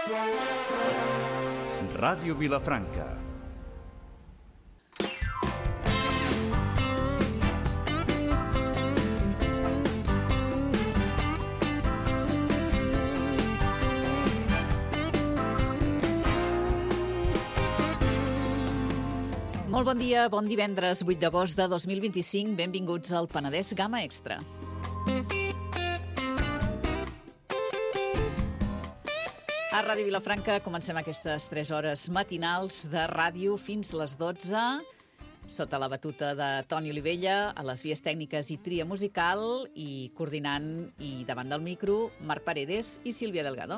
Ràdio Vilafranca. Molt bon dia, bon divendres, 8 d'agost de 2025. Benvinguts al Penedès Gamma Extra. A Ràdio Vilafranca comencem aquestes 3 hores matinals de ràdio fins les 12, sota la batuta de Toni Olivella, a les vies tècniques i tria musical, i coordinant i davant del micro, Marc Paredes i Sílvia Delgado.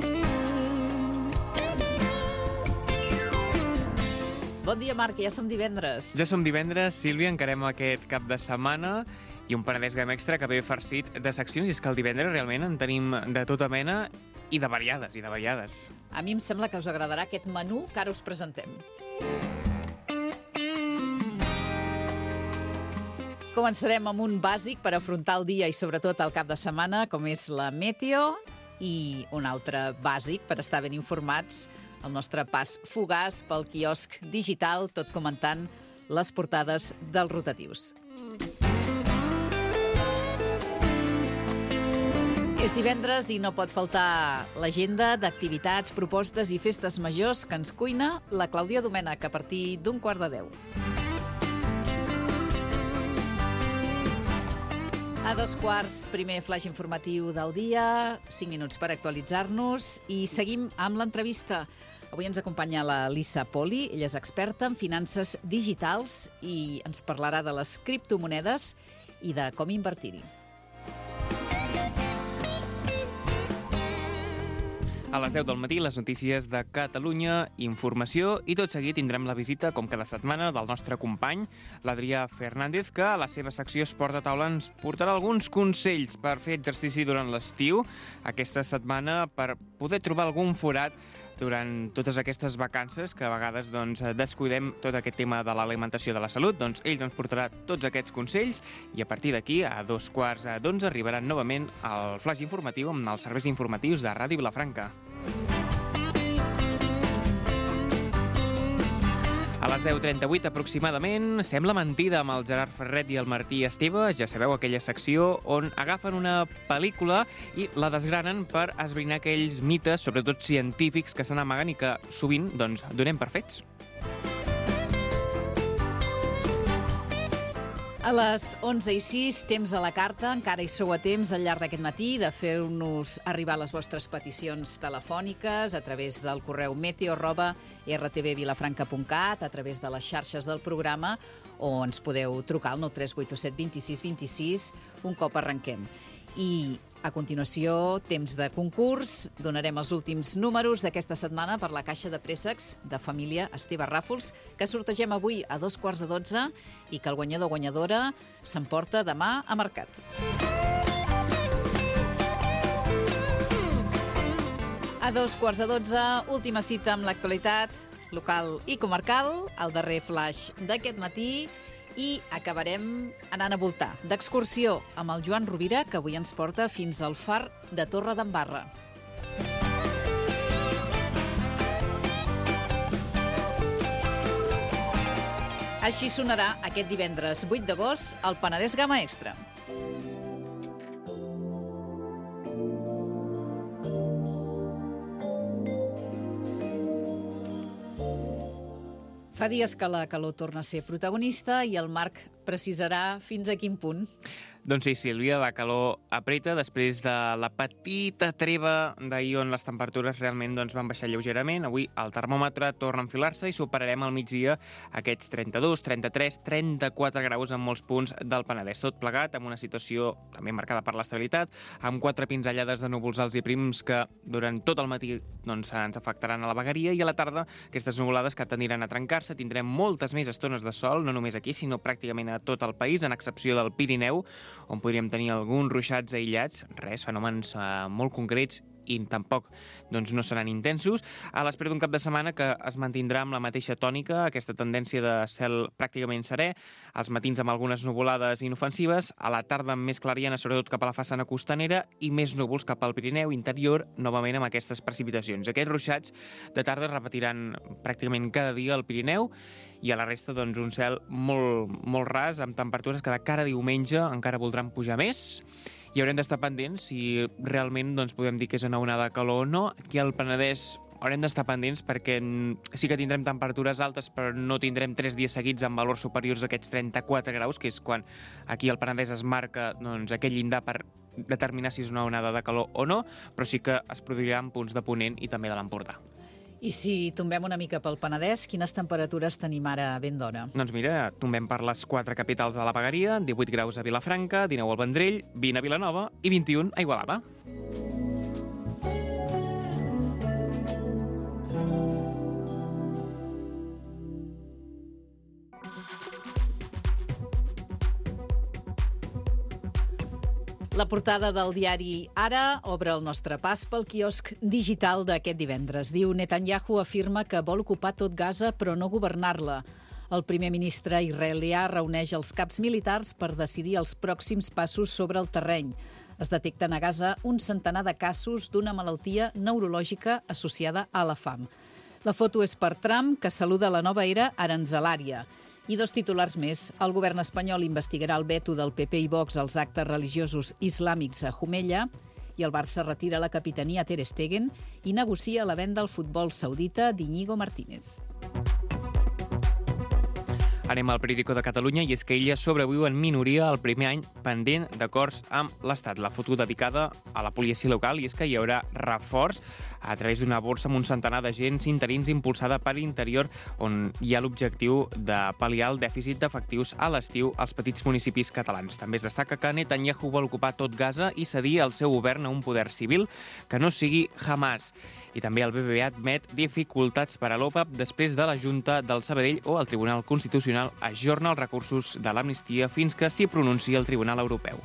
Bon dia, Marc, ja som divendres. Ja som divendres, Sílvia, encarem aquest cap de setmana i un Penedès Gamma Extra que ve farcit de seccions, i és que el divendres realment en tenim de tota mena i de variades, A mi em sembla que us agradarà aquest menú que ara us presentem. Començarem amb un bàsic per afrontar el dia i sobretot el cap de setmana, com és la meteo, i un altre bàsic per estar ben informats, el nostre pas fugaç pel quiosc digital, tot comentant les portades dels rotatius. És divendres i no pot faltar l'agenda d'activitats, propostes i festes majors que ens cuina la Clàudia Domènech a partir d'un 9:15. A 2:15, primer flaix informatiu del dia, 5 minuts per actualitzar-nos i seguim amb l'entrevista. Avui ens acompanya la Lisa Poli, ella és experta en finances digitals i ens parlarà de les criptomonedes i de com invertir-hi. A les 10 del matí, les notícies de Catalunya, informació, i tot seguit tindrem la visita, com cada setmana, del nostre company, l'Adrià Fernández, que a la seva secció Esport a Taula ens portarà alguns consells per fer exercici durant l'estiu, aquesta setmana, per poder trobar algun forat durant totes aquestes vacances, que a vegades descuidem tot aquest tema de l'alimentació de la salut. Ells ens portarà tots aquests consells i a partir d'aquí, a 2:15, arribaran novament al flash informatiu amb els serveis informatius de Ràdio Vilafranca. A les 10:38 aproximadament, Sembla mentida amb el Gerard Ferret i el Martí Esteve. Ja sabeu, aquella secció on agafen una pel·lícula i la desgranen per esbrinar aquells mites, sobretot científics, que se n'amaguen i que sovint donem per fets. A les 11:06, temps a la carta. Encara hi sou a temps al llarg d'aquest matí de fer-nos arribar les vostres peticions telefòniques a través del correu meteo@rtvvilafranca.cat, a través de les xarxes del programa, o ens podeu trucar al 93887 26 26 un cop arrenquem. I a continuació, temps de concurs. Donarem els últims números d'aquesta setmana per la caixa de préssecs de família Esteve Ràfols, que sortegem avui a 2:15 i que el guanyador o guanyadora s'emporta demà a mercat. A 2:15, última cita amb l'actualitat local i comarcal, el darrer flash d'aquest matí, i acabarem anant a voltar d'excursió amb el Joan Rovira, que avui ens porta fins al far de Torredembarra. Així sonarà aquest divendres 8 d'agost el Penedès Gamma Extra. Fa dies que la calor torna a ser protagonista i el Marc precisarà fins a quin punt. Doncs sí, Sílvia, la calor apreta després de la petita treva d'ahir on les temperatures realment van baixar lleugerament. Avui el termòmetre torna a enfilar-se i superarem al migdia aquests 32, 33, 34 graus en molts punts del Penedès. Tot plegat amb una situació també marcada per l'estabilitat, amb 4 pinzellades de núvols alts i prims que durant tot el matí ens afectaran a la vegueria, i a la tarda aquestes nuvolades que tendiran a trencar-se. Tindrem moltes més estones de sol, no només aquí, sinó pràcticament a tot el país, en excepció del Pirineu, on podríem tenir alguns ruixats aïllats, fenòmens molt concrets i tampoc no seran intensos, a l'espera d'un cap de setmana que es mantindrà amb la mateixa tònica, aquesta tendència de cel pràcticament serè, als matins amb algunes nuvolades inofensives, a la tarda amb més clariana, sobretot cap a la façana costanera, i més núvols cap al Pirineu interior, novament amb aquestes precipitacions. Aquests ruixats de tarda es repetiran pràcticament cada dia al Pirineu, i a la resta un cel molt ras, amb temperatures que de cara a diumenge encara voldran pujar més, i haurem d'estar pendents si realment podem dir que és una onada de calor o no. Aquí al Penedès haurem d'estar pendents perquè sí que tindrem temperatures altes, però no tindrem 3 dies seguits amb valors superiors a aquests 34 graus, que és quan aquí al Penedès es marca aquell llindar per determinar si és una onada de calor o no, però sí que es produiran punts de Ponent i també de l'Empordà. I si tombem una mica pel Penedès, quines temperatures tenim ara ben d'hora? Doncs mira, tombem per les 4 capitals de la vegueria, 18 graus a Vilafranca, 19 al Vendrell, 20 a Vilanova i 21 a Igualada. La portada del diari Ara obre el nostre pas pel quiosc digital d'aquest divendres. Diu: Netanyahu afirma que vol ocupar tot Gaza però no governar-la. El primer ministre israelià reuneix els caps militars per decidir els pròxims passos sobre el terreny. Es detecten a Gaza un centenar de casos d'una malaltia neurològica associada a la fam. La foto és per Trump, que saluda la nova era aranzelària. I 2 titulars més. El govern espanyol investigarà el veto del PP i Vox als actes religiosos islàmics a Jumella, i el Barça retira la capitania a Ter Stegen i negocia la venda al futbol saudita d'Iñigo Martínez. Anem al Periódico de Catalunya, i és que ella sobreviu en minoria el primer any pendent d'acords amb l'Estat. La foto dedicada a la policia local, i és que hi haurà reforç a través d'una borsa amb un centenar d'agents interins impulsada per Interior, on hi ha l'objectiu de pal·liar el dèficit d'efectius a l'estiu als petits municipis catalans. També es destaca que Netanyahu vol ocupar tot Gaza i cedir el seu govern a un poder civil que no sigui Hamas. I també el BBVA admet dificultats per a l'OPAP després de la Junta del Sabadell o el Tribunal Constitucional ajorna els recursos de l'amnistia fins que s'hi pronunciï el Tribunal Europeu.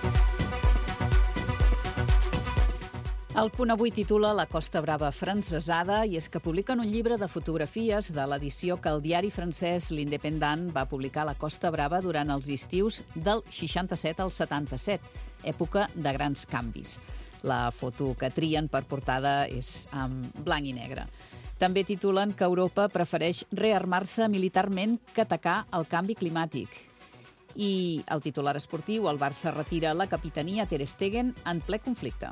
El Punt Avui titula La Costa Brava francesada, i és que publiquen un llibre de fotografies de l'edició que el diari francès L'Independent va publicar a la Costa Brava durant els estius del 67 al 77, època de grans canvis. La foto que trien per portada és en blanc i negre. També titulen que Europa prefereix rearmar-se militarment que atacar el canvi climàtic. I el titular esportiu, el Barça retira la capitania a Ter Stegen en ple conflicte.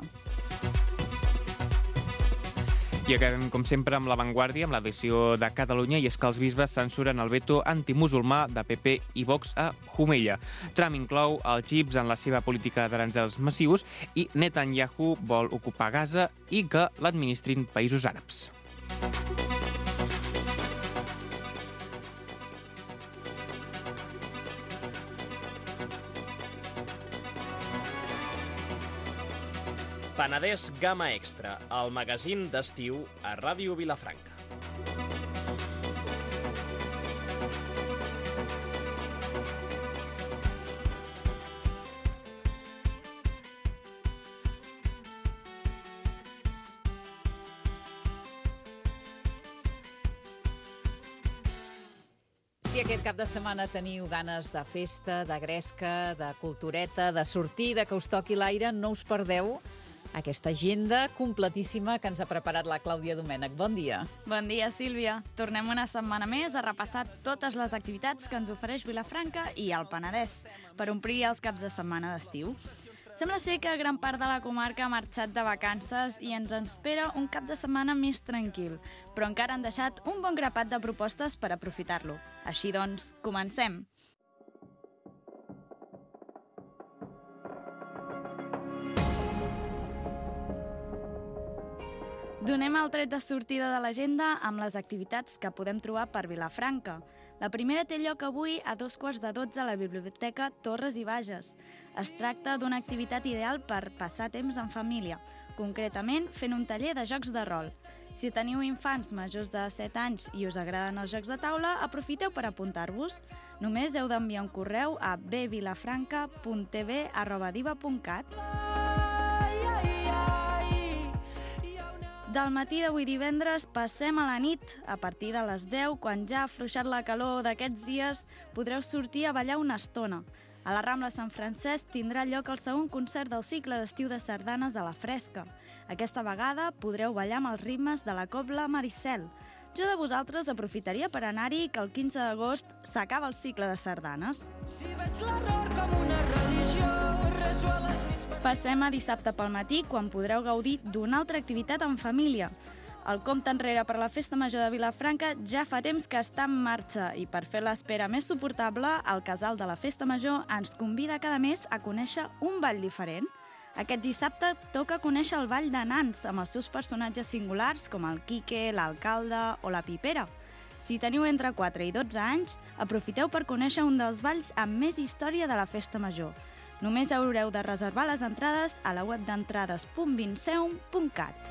I acabem, com sempre, amb l'avantguàrdia, amb l'edició de Catalunya, i és que els bisbes censuren el veto antimusulmà de PP i Vox a Jumella. Trump inclou els xips en la seva política d'aranzels massius i Netanyahu vol ocupar Gaza i que l'administrin països àrabs. Penedès Gamma Extra, el magazín d'estiu a Ràdio Vilafranca. Si aquest cap de setmana teniu ganes de festa, de gresca, de cultureta, de sortir, de que us toqui l'aire, no us perdeu aquesta agenda completíssima que ens ha preparat la Clàudia Domènech. Bon dia. Bon dia, Sílvia. Tornem una setmana més a repassar totes les activitats que ens ofereix Vilafranca i el Penedès per omplir els caps de setmana d'estiu. Sembla ser que gran part de la comarca ha marxat de vacances i ens espera un cap de setmana més tranquil, però encara han deixat un bon grapat de propostes per aprofitar-lo. Així doncs, comencem! Donem el tret de sortida de l'agenda amb les activitats que podem trobar per Vilafranca. La primera té lloc avui a 11:45 a la Biblioteca Torres i Bages. Es tracta d'una activitat ideal per passar temps en família, concretament fent un taller de jocs de rol. Si teniu infants majors de 7 anys i us agraden els jocs de taula, aprofiteu per apuntar-vos. Només heu d'enviar un correu a bvilafranca.tv@diva.cat. Del matí d'avui divendres passem a la nit. A partir de les 10, quan ja ha afluixat la calor d'aquests dies, podreu sortir a ballar una estona. A la Rambla Sant Francesc tindrà lloc el segon concert del cicle d'estiu de sardanes a la fresca. Aquesta vegada podreu ballar amb els ritmes de la Cobla Maricel. Jo de vosaltres aprofitaria per anar-hi, que el 15 d'agost s'acaba el cicle de sardanes. Si veig l'error com una religió, reso a les nits per... Passem a dissabte pel matí, quan podreu gaudir d'una altra activitat en família. El compte enrere per la Festa Major de Vilafranca ja fa temps que està en marxa i per fer l'espera més suportable, el Casal de la Festa Major ens convida cada mes a conèixer un ball diferent. Aquest dissabte toca conèixer el Ball de Nans amb els seus personatges singulars com el Quique, l'alcalde o la Pipera. Si teniu entre 4 i 12 anys, aprofiteu per conèixer un dels balls amb més història de la Festa Major. Només haureu de reservar les entrades a la web d'entrades.vinseum.cat.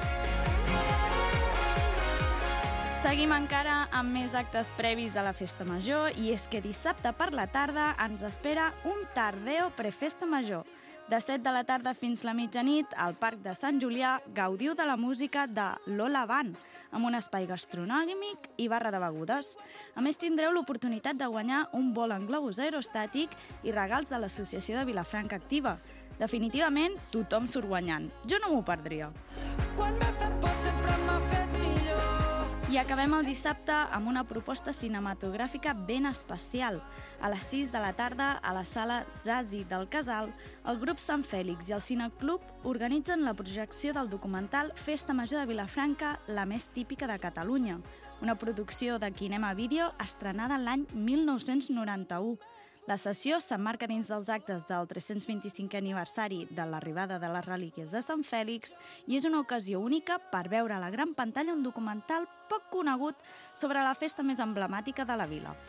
Seguim encara amb més actes previs a la Festa Major i és que dissabte per la tarda ens espera un Tardeo Prefesta Major. De 7 de la tarda fins la mitjanit, al Parc de Sant Julià gaudiu de la música de Lola Band, amb un espai gastronòmic i barra de begudes. A més, tindreu l'oportunitat de guanyar un vol en globus aerostàtic i regals de l'Associació de Vilafranca Activa. Definitivament, tothom surt guanyant. Jo no m'ho perdria. Quan m'he fet por sempre m'ha fet millor. I acabem el dissabte amb una proposta cinematogràfica ben especial. A les 6 de la tarda, a la sala Zazi del Casal, el grup Sant Fèlix i el Cineclub organitzen la projecció del documental Festa Major de Vilafranca, la més típica de Catalunya, una producció de Kinema Vídeo estrenada l'any 1991. La sessió s'emmarca dins dels actes del 325è aniversari de l'arribada de les relíquies de Sant Fèlix i és una ocasió única per veure a la gran pantalla un documental poc conegut sobre la festa més emblemàtica de la vila.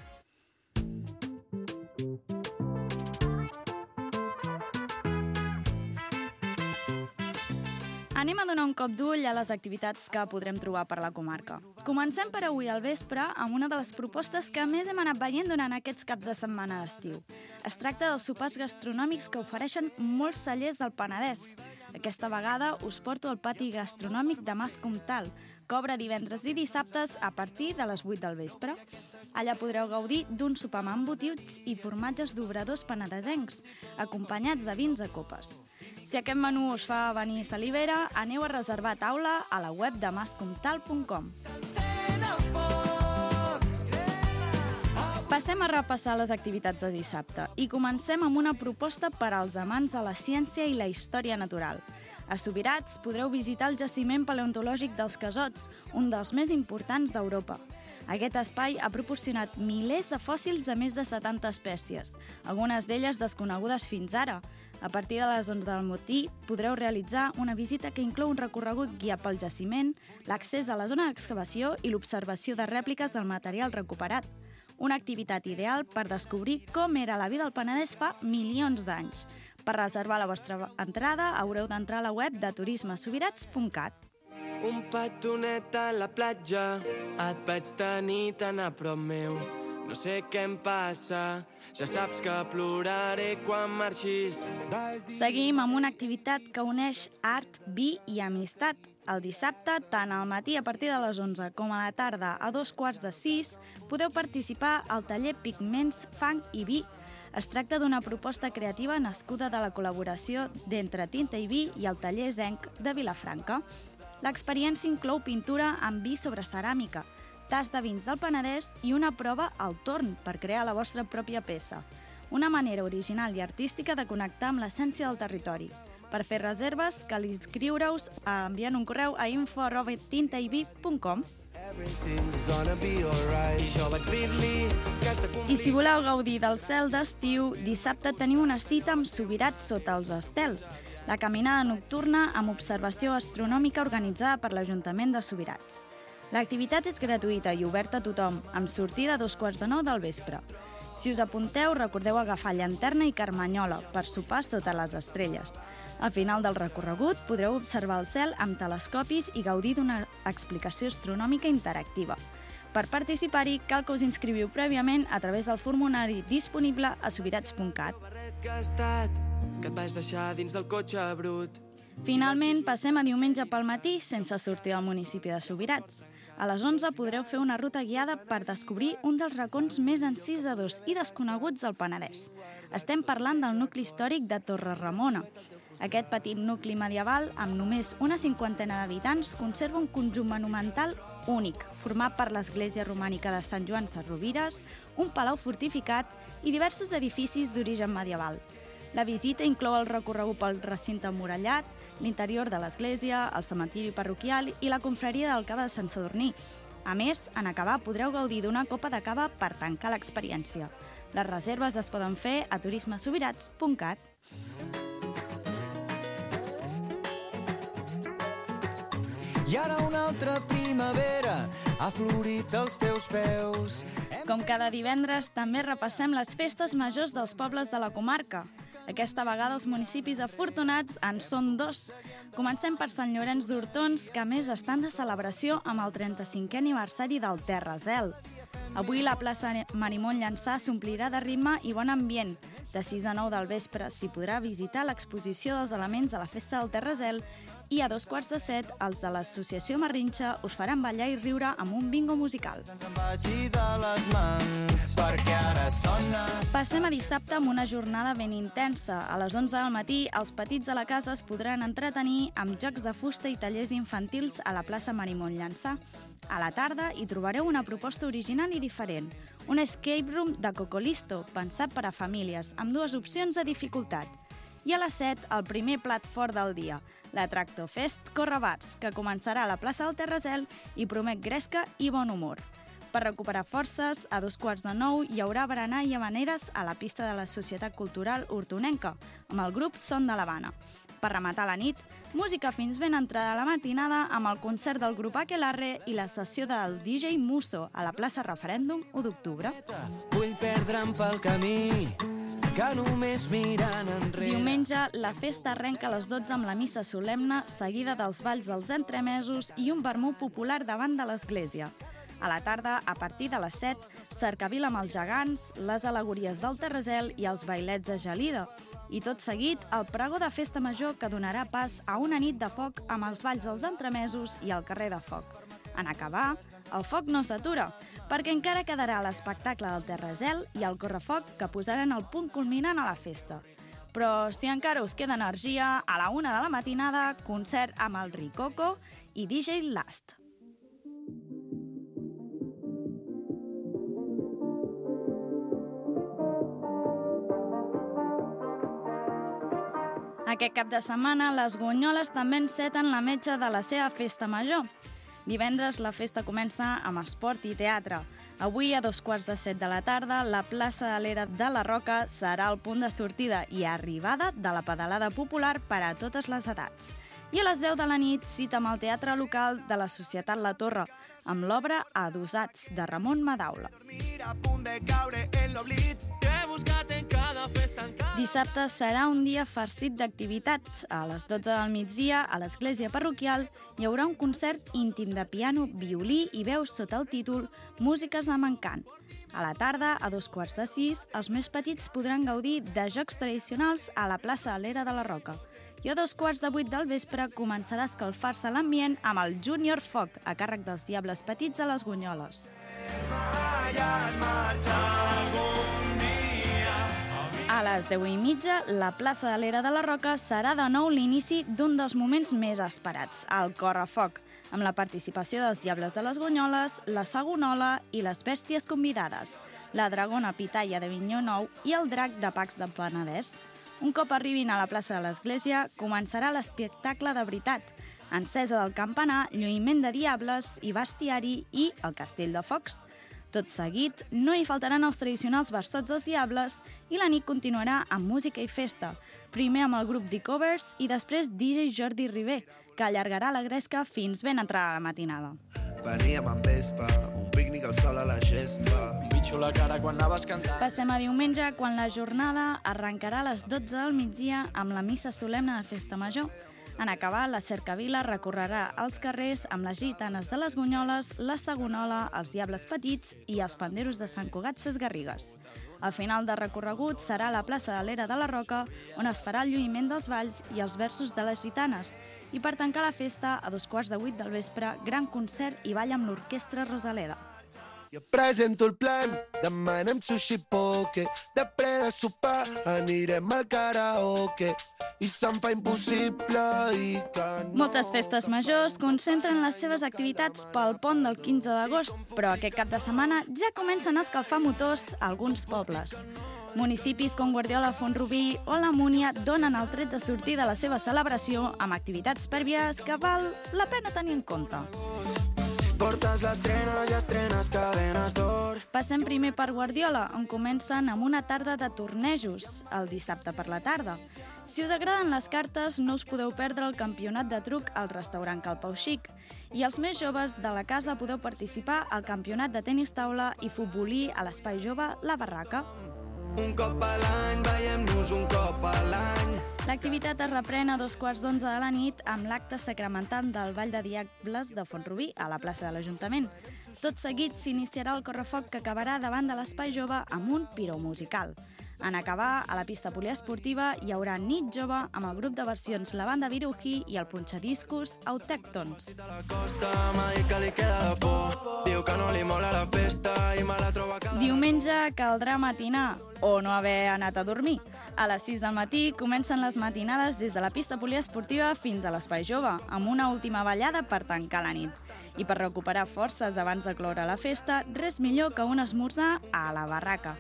Anem a donar un cop d'ull a les activitats que podrem trobar per la comarca. Comencem per avui al vespre amb una de les propostes que més hem anat veient durant aquests caps de setmana d'estiu. Es tracta dels sopars gastronòmics que ofereixen molts cellers del Penedès. Aquesta vegada us porto al pati gastronòmic de Mas Comtal, que obre divendres i dissabtes a partir de les 8 del vespre. Allà podreu gaudir d'un sopar amb embotits i formatges d'obradors penedesencs, acompanyats de vins a copes. Si aquest menú us fa venir salivera, aneu a reservar taula a la web de mascomtal.com. Passem a repassar les activitats de dissabte i comencem amb una proposta per als amants de la ciència i la història natural. A Subirats podreu visitar el jaciment paleontològic dels Casots, un dels més importants d'Europa. Aquest espai ha proporcionat milers de fòssils de més de 70 espècies, algunes d'elles desconegudes fins ara. A partir de les 11 del matí podreu realitzar una visita que inclou un recorregut guiat pel jaciment, l'accés a la zona d'excavació i l'observació de rèpliques del material recuperat. Una activitat ideal per descobrir com era la vida al Penedès fa milions d'anys. Per reservar la vostra entrada haureu d'entrar a la web de turismesubirats.cat. Un petonet a la platja, et vaig tenir tan a prop meu. No sé què em passa, ja saps que ploraré quan marxis. Seguim amb una activitat que uneix art, vi i amistat. El dissabte, tant al matí a partir de les 11 com a la tarda a 5:45, podeu participar al taller Pigments, Fang i Vi. Es tracta d'una proposta creativa nascuda de la col·laboració d'Entre Tinta i Vi i el taller Zenc de Vilafranca. L'experiència inclou pintura amb vi sobre ceràmica, tas de vins del Penedès i una prova al torn per crear la vostra pròpia peça. Una manera original i artística de connectar amb l'essència del territori. Per fer reserves, cal inscriure-us enviant un correu a info@tintaivi.com. I si voleu gaudir del cel d'estiu, dissabte teniu una cita amb Subirats sota els estels, la caminada nocturna amb observació astronòmica organitzada per l'Ajuntament de Subirats. L'activitat és gratuïta i oberta a tothom, amb sortida a 8:45 del vespre. Si us apunteu, recordeu agafar llanterna i carmanyola per sopar sota les estrelles. Al final del recorregut podreu observar el cel amb telescopis i gaudir d'una explicació astronòmica interactiva. Per participar-hi, cal que us inscriviu prèviament a través del formulari disponible a subirats.cat. Que et vaig deixar dins del cotxe brut. Finalment, passem a diumenge pel matí sense sortir del municipi de Subirats. A les 11 podreu fer una ruta guiada per descobrir un dels racons més encisadors i desconeguts del Penedès. Estem parlant del nucli històric de Torre-Ramona. Aquest petit nucli medieval, amb només una 50 d'habitants, conserva un conjunt monumental únic, format per l'església romànica de Sant Joan Ses Rovires, un palau fortificat i diversos edificis d'origen medieval. La visita inclou el recorregut pel recinte emmurallat, l'interior de l'església, el cementiri parroquial i la confraria del cava de Sant Sadurní. A més, en acabar podreu gaudir d'una copa de cava per tancar l'experiència. Les reserves es poden fer a turismesubirats.cat. I ara una altra primavera ha florit als teus peus. Com cada divendres, també repassem les festes majors dels pobles de la comarca. Aquesta vegada els municipis afortunats en són 2. Comencem per Sant Llorenç d'Hortons, que a més estan de celebració amb el 35è aniversari del Terrazel. Avui la plaça Marimón Llançà s'omplirà de ritme i bon ambient. De 6 a 9 del vespre s'hi podrà visitar l'exposició dels elements de la festa del Terrazel i a 6:45 els de l'associació Marrinxa us faran ballar i riure amb un bingo musical. Passem a dissabte amb una jornada ben intensa. A les 11 del matí, els petits de la casa es podran entretenir amb jocs de fusta i tallers infantils a la plaça Marimón Llançà. A la tarda hi trobareu una proposta original i diferent, un escape room de Cocolisto, pensat per a famílies, amb 2 opcions de dificultat. I a les 7, el primer plat fort del dia, la Tractofest Correbars, que començarà a la plaça del Terrazel i promet gresca i bon humor. Per recuperar forces, a 8:45 hi haurà berenar i havaneres a la pista de la Societat Cultural Hortonenca, amb el grup Son de l'Havana. Per rematar la nit, música fins ben entrada a la matinada amb el concert del grup Aquelarre i la sessió del DJ Musso a la plaça Referèndum 1 d'octubre. Vull perdre'm pel camí, que només mirant enrere. Diumenge, la festa arrenca a les 12 amb la missa solemne, seguida dels balls dels entremesos i un vermut popular davant de l'església. A la tarda, a partir de les 7, cercavila amb els gegants, les al·legories del Terrazel i els bailets de Gelida. I tot seguit, el pregó de festa major que donarà pas a una nit de foc amb els balls dels entremesos i el carrer de foc. En acabar, el foc no s'atura, perquè encara quedarà l'espectacle del Terrazel i el correfoc que posaran el punt culminant a la festa. Però si encara us queda energia, a la 1 de la matinada, concert amb el Ricoco i DJ Last. Aquest cap de setmana, les Gunyoles també enceten la metxa de la seva festa major. Divendres, la festa comença amb esport i teatre. Avui, a 7:15 de la tarda, la plaça de l'Era de la Roca serà el punt de sortida i arribada de la pedalada popular per a totes les edats. I a les 10 de la nit, cita amb el teatre local de la Societat La Torre, amb l'obra Adosats, de Ramon Madaula. Dissabte serà un dia farcit d'activitats. A les 12 del migdia, a l'església parroquial, hi haurà un concert íntim de piano, violí i veus sota el títol Músiques amb encant. A la tarda, a 5:45, els més petits podran gaudir de jocs tradicionals a la plaça de l'Era de la Roca. I a 7:45 del vespre començarà a escalfar-se l'ambient amb el Júnior Foc, a càrrec dels Diables Petits de les Gunyoles. A les 10:30, la plaça de l'Era de la Roca serà de nou l'inici d'un dels moments més esperats, el Correfoc, amb la participació dels Diables de les Gunyoles, la Sagonola i les bèsties convidades, la Dragona Pitalla de Vinyó Nou i el Drac de Pacs del Penedès. Un cop arribin a la plaça de l'església, començarà l'espectacle de veritat. Encesa del campanar, lluïment de diables i bestiari i el castell de focs. Tot seguit, no hi faltaran els tradicionals versots dels diables i la nit continuarà amb música i festa. Primer amb el grup The Covers i després DJ Jordi Ribé, que allargarà la gresca fins ben entrada la matinada. Veníem amb vespa, un pícnic al sol a la gespa. Un bitxo a la cara quan anaves cantant. Passem a diumenge, quan la jornada arrencarà a les 12 del migdia amb la missa solemne de Festa Major. En acabar, la cercavila recorrerà els carrers amb les gitanes de les Gunyoles, la Sagonola, els Diables Petits i els panderos de Sant Cugat Sesgarrigues. El final de recorregut serà a la plaça de l'Era de la Roca, on es farà el lluïment dels balls i els versos de les gitanes. I per tancar la festa, a 7:15 del vespre, gran concert i ball amb l'Orquestra Rosaleda. Jo presento el plan, demanem sushi poke, després de sopar anirem al karaoke i se'm fa impossible i que no... Moltes festes majors concentren les seves activitats pel pont del 15 d'agost, però aquest cap de setmana ja comencen a escalfar motors a alguns pobles. Municipis com Guardiola, Font-rubí o la Múnia donen el tret de sortir de la seva celebració amb activitats prèvies que val la pena tenir en compte. Portes l'estrena, ja estrenes cadenes d'or. Passem primer per Guardiola, on comencen amb una tarda de tornejos, el dissabte per la tarda. Si us agraden les cartes, no us podeu perdre el campionat de truc al restaurant Cal Pau Xic. I els més joves de la casa podeu participar al campionat de tenis taula i futbolí a l'Espai Jove La Barraca. Un cop a l'any, veiem-nos un cop a l'any. L'activitat es reprèn a 11:15 de la nit amb l'acte sacramental del Ball de Diables de Font-rubí a la plaça de l'Ajuntament. Tot seguit s'iniciarà el correfoc que acabarà davant de l'Espai Jove amb un piró musical. En acabar, a la pista poliesportiva hi haurà nit jove amb el grup de versions La Banda Virují i el punxadiscos Autèctons. Diumenge caldrà matinar o no haver anat a dormir. A les 6 del matí comencen les matinades des de la pista poliesportiva fins a l'Espai Jove, amb una última ballada per tancar la nit. I per recuperar forces abans de cloure la festa, res millor que un esmorzar a la barraca.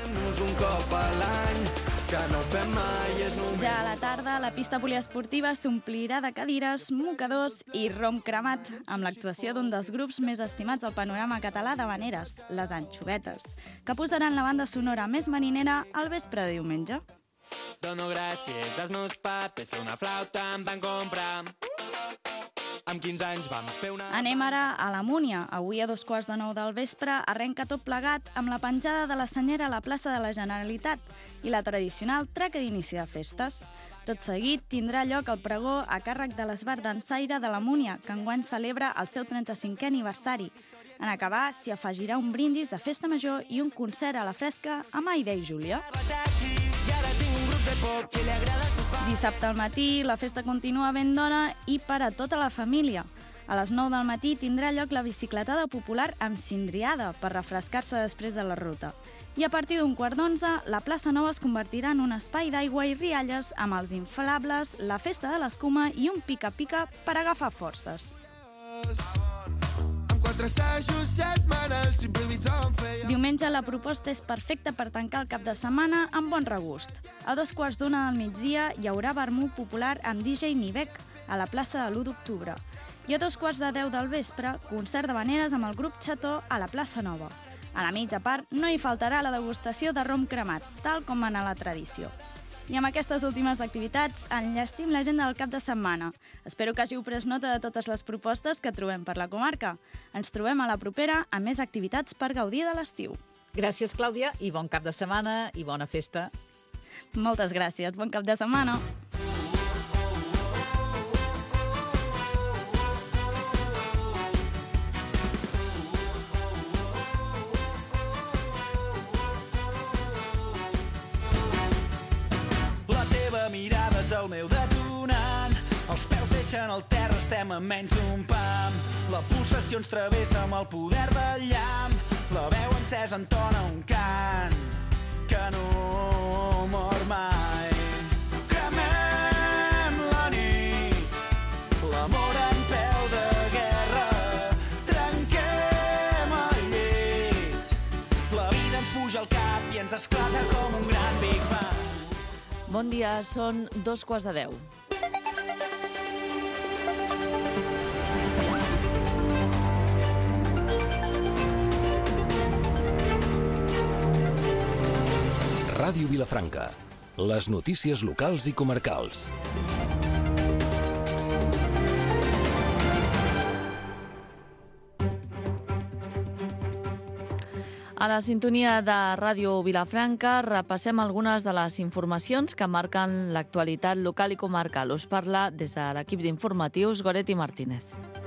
Ja a la tarda, la pista poliesportiva s'omplirà de cadires, mocadors i rom cremat, amb l'actuació d'un dels grups més estimats del panorama català d'havaneres, les Anxovetes, que posaran la banda sonora més marinera al vespre de diumenge. Dono gràcies als meus papes que una flauta em van comprar. Amb 15 anys vam fer una... Anem ara a la Múnia. Avui a 8:45 del vespre arrenca tot plegat amb la penjada de la senyera a la plaça de la Generalitat i la tradicional traca d'inici de festes. Tot seguit tindrà lloc el pregó a càrrec de l'Esbart Dansaire de la Múnia, que enguany celebra el seu 35è aniversari. En acabar, s'hi afegirà un brindis de festa major i un concert a la fresca amb Aida i Júlia. Dissabte al matí, la festa continua ben d'hora i per a tota la família. A les 9 del matí tindrà lloc la bicicletada popular amb cindriada per refrescar-se després de la ruta. I a partir d'11:15, la plaça Nova es convertirà en un espai d'aigua i rialles amb els inflables, la festa de l'escuma i un pica-pica per agafar forces. Diumenge la proposta és perfecta per tancar el cap de setmana amb bon regust. A 2:15 del migdia hi haurà vermut popular amb DJ Nivec a la plaça de l'1 d'octubre. I a 2:45 del vespre, concert d'havaneres amb el grup Xató a la plaça Nova. A la mitja part no hi faltarà la degustació de rom cremat, tal com mana la tradició. I amb aquestes últimes activitats enllestim l'agenda del cap de setmana. Espero que hàgiu pres nota de totes les propostes que trobem per la comarca. Ens trobem a la propera amb més activitats per gaudir de l'estiu. Gràcies, Clàudia, i bon cap de setmana i bona festa. Moltes gràcies, bon cap de setmana. Mirada és el meu detonant. Els peus deixen el terra, estem a menys d'un pam. La pulsació ens travessa amb el poder del llamp. La veu encesa entona un cant que no mor mai. Cremem la nit, l'amor en peu de guerra. Trenquem el llit, la vida ens puja al cap i ens esclata com un gran Big Bang. Bon dia, són 2:15. Ràdio Vilafranca. Les notícies locals i comarcals. A la sintonia de Ràdio Vilafranca repassem algunes de les informacions que marquen l'actualitat local i comarcal. Us parla des de l'equip d'informatius Goretti Martínez.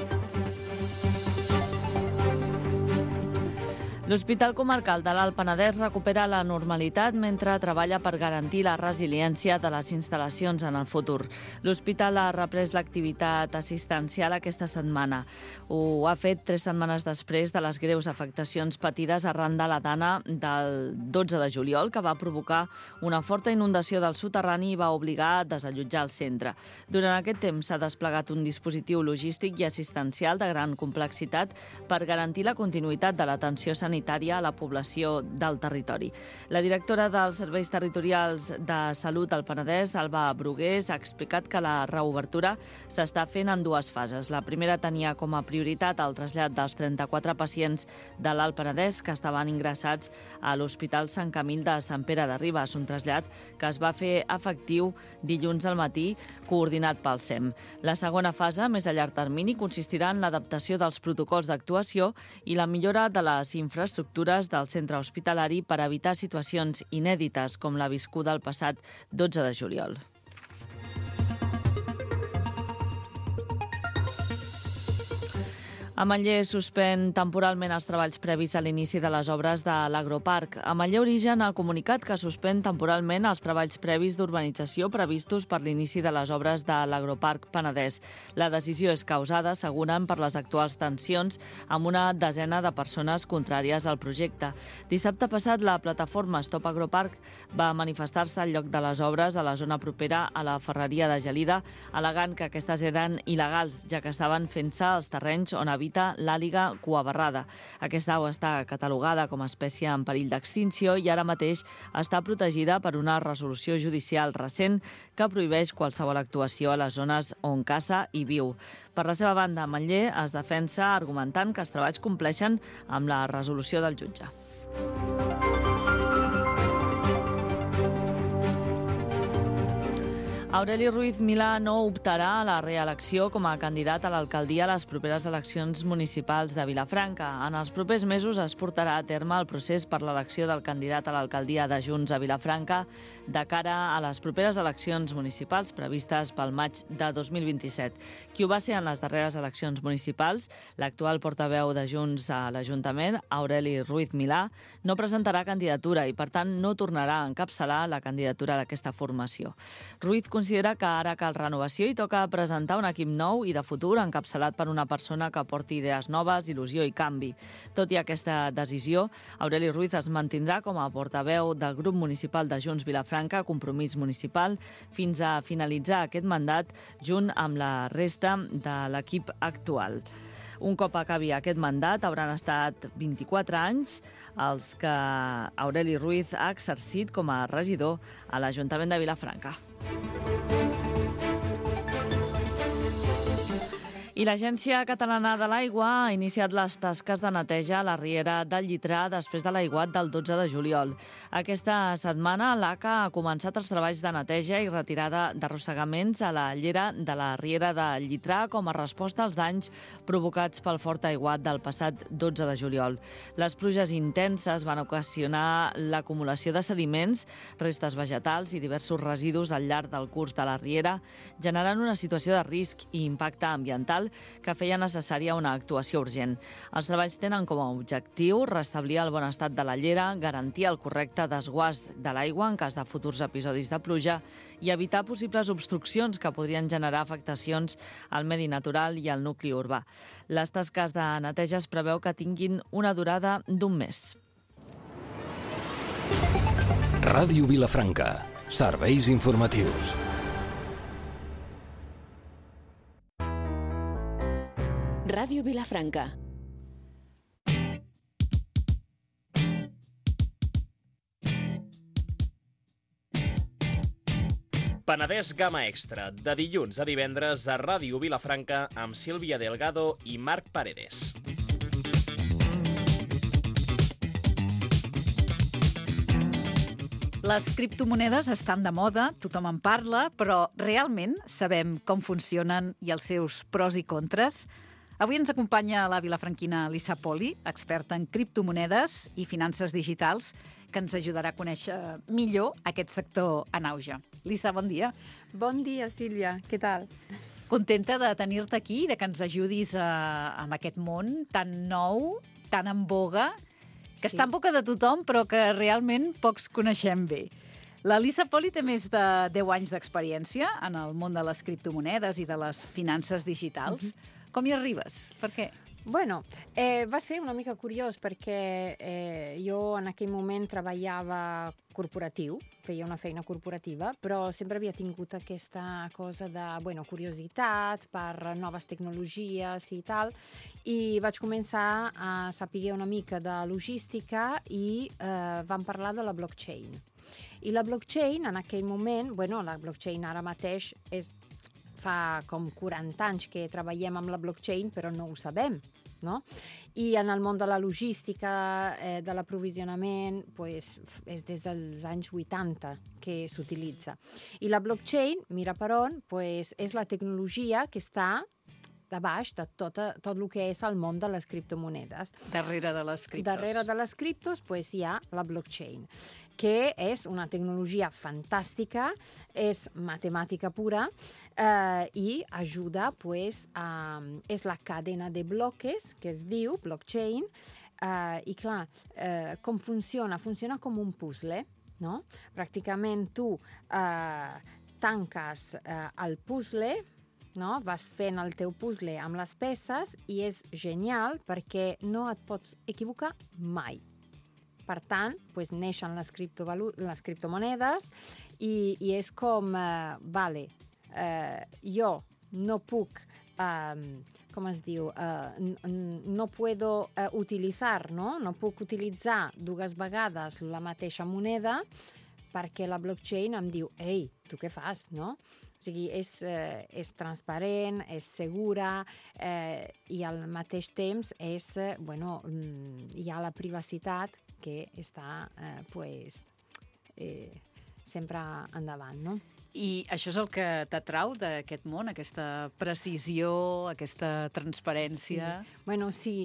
L'Hospital Comarcal de l'Alt Penedès recupera la normalitat mentre treballa per garantir la resiliència de les instal·lacions en el futur. L'hospital ha reprès l'activitat assistencial aquesta setmana. Ho ha fet 3 setmanes després de les greus afectacions patides arran de la dana del 12 de juliol, que va provocar una forta inundació del soterrani i va obligar a desallotjar el centre. Durant aquest temps s'ha desplegat un dispositiu logístic i assistencial de gran complexitat per garantir la continuïtat de l'atenció sanitària a la població del territori. La directora dels Serveis Territorials de Salut al Penedès, Alba Brugués, ha explicat que la reobertura s'està fent en 2 fases. La primera tenia com a prioritat el trasllat dels 34 pacients de l'Alt Penedès que estaven ingressats a l'Hospital Sant Camil de Sant Pere de Ribes, un trasllat que es va fer efectiu dilluns al matí, coordinat pel SEM. La segona fase, més a llarg termini, consistirà en l'adaptació dels protocols d'actuació i la millora de les infraestructures del centre hospitalari per evitar situacions inèdites com la viscuda el passat 12 de juliol. A Manlleu suspèn temporalment els treballs previs a l'inici de les obres de l'Agroparc. A Manlleu Origen ha comunicat que suspèn temporalment els treballs previs d'urbanització previstos per l'inici de les obres de l'Agroparc Penedès. La decisió és causada, asseguren, per les actuals tensions amb una desena de persones contràries al projecte. Dissabte passat, la plataforma Stop Agroparc va manifestar-se al lloc de les obres a la zona propera a la ferreria de Gelida, al·legant que aquestes eren il·legals, ja que estaven fent-se als terrenys on habita l'àliga cuabarrada. Aquesta au està catalogada com a espècie en perill d'extinció i ara mateix està protegida per una resolució judicial recent que prohibeix qualsevol actuació a les zones on caça i viu. Per la seva banda, Manlleu es defensa argumentant que els treballs compleixen amb la resolució del jutge. Aureli Ruiz Milà no optarà a la reelecció com a candidat a l'alcaldia a les properes eleccions municipals de Vilafranca. En els propers mesos es portarà a terme el procés per l'elecció del candidat a l'alcaldia de Junts a Vilafranca de cara a les properes eleccions municipals previstes pel maig de 2027. Qui ho va ser en les darreres eleccions municipals, l'actual portaveu de Junts a l'Ajuntament, Aureli Ruiz Milà, no presentarà candidatura i, per tant, no tornarà a encapçalar la candidatura d'aquesta formació. Ruiz considera que ara cal renovació i toca presentar un equip nou i de futur encapçalat per una persona que porti idees noves, il·lusió i canvi. Tot i aquesta decisió, Aureli Ruiz es mantindrà com a portaveu del grup municipal de Junts Vilafranca, Compromís Municipal, fins a finalitzar aquest mandat junt amb la resta de l'equip actual. Un cop acabi aquest mandat, hauran estat 24 anys els que Aureli Ruiz ha exercit com a regidor a l'Ajuntament de Vilafranca. I l'Agència Catalana de l'Aigua ha iniciat les tasques de neteja a la riera del Llitrà després de l'aiguat del 12 de juliol. Aquesta setmana l'ACA ha començat els treballs de neteja i retirada d'arrossegaments a la llera de la riera del Llitrà com a resposta als danys provocats pel fort aiguat del passat 12 de juliol. Les pluges intenses van ocasionar l'acumulació de sediments, restes vegetals i diversos residus al llarg del curs de la riera, generant una situació de risc i impacte ambiental que feia necessària una actuació urgent. Els treballs tenen com a objectiu restablir el bon estat de la llera, garantir el correcte desguàs de l'aigua en cas de futurs episodis de pluja i evitar possibles obstruccions que podrien generar afectacions al medi natural i al nucli urbà. Les tasques de neteja es preveu que tinguin una durada d'1 mes. Ràdio Vilafranca. Serveis informatius. Ràdio Vilafranca. Penedès Gamma Extra, de dilluns a divendres a Ràdio Vilafranca amb Sílvia Delgado i Marc Paredes. Les criptomonedes estan de moda, tothom en parla, però realment sabem com funcionen i els seus pros i contres? Avui ens acompanya la vilafranquina Lisa Poli, experta en criptomonedes i finances digitals, que ens ajudarà a conèixer millor aquest sector en auge. Lisa, bon dia. Bon dia, Sílvia. Què tal? Contenta de tenir-te aquí, de que ens ajudis amb aquest món tan nou, tan en boga, que està en boca de tothom, però que realment pocs coneixem bé. La Lisa Poli té més de 10 anys d'experiència en el món de les criptomonedes i de les finances digitals. Com hi arribes? Per què? Bueno, va ser una mica curiós perquè jo en aquell moment treballava corporatiu, feia una feina corporativa, però sempre havia tingut aquesta cosa de, curiositat per noves tecnologies i tal, i vaig començar a saber una mica de logística i vam parlar de la blockchain. I la blockchain, en aquell moment, la blockchain ara mateix fa com 40 anys que treballem amb la blockchain, però no ho sabem, no? I en el món de la logística, de l'aprovisionament, és des dels anys 80 que s'utilitza. I la blockchain, mira per on, és la tecnologia que està de baix de tot el que és el món de les criptomonedes. Darrere de les criptos. Darrere de les criptos hi ha la blockchain, que és una tecnologia fantàstica, és matemàtica pura i ajuda, és la cadena de bloques, que es diu blockchain, i clar, com funciona? Funciona com un puzzle, no? Pràcticament tu tanques el puzzle, no? Vas fent el teu puzzle amb les peces i és genial perquè no et pots equivocar mai. Per tant, neixen les criptomonedes i és com, jo no puc, com es diu, no puedo utilitzar, no puc utilitzar dues vegades la mateixa moneda perquè la blockchain em diu, ei, tu què fas, no? O sigui, és transparent, és segura i al mateix temps hi ha la privacitat que està sempre endavant, no? I això és el que t'atrau d'aquest món, aquesta precisió, aquesta transparència? Sí.